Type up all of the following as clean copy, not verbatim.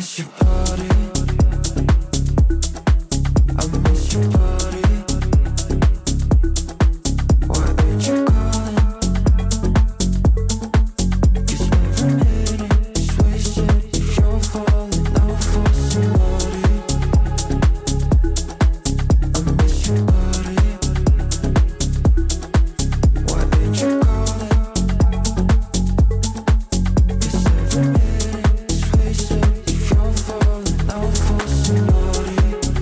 miss your body. I miss your body. Why ain't you calling? 'Cause every minute is wasted if you're falling out for somebody. I miss your body. Why ain't you calling? 'Cause every minute is wasted if you're falling out for somebody.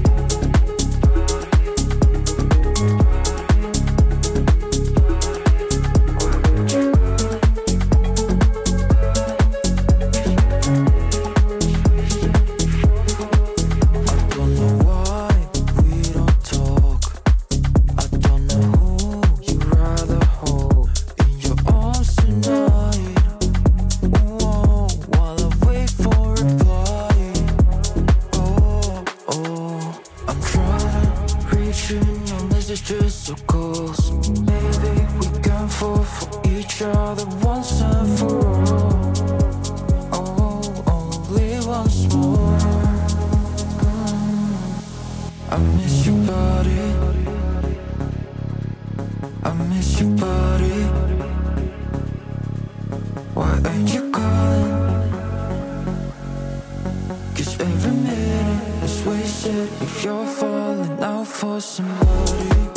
I don't know why we don't talk. I don't know who you'd rather hold in your arms tonight. Whoa, while I wait for a reply. I'm trying to reach you, your messages so close. Maybe we can fall for each other once and for all. Only once more. I miss your body. I miss your body. Why ain't you calling? 'Cause every minute is wasted if you're falling out for somebody.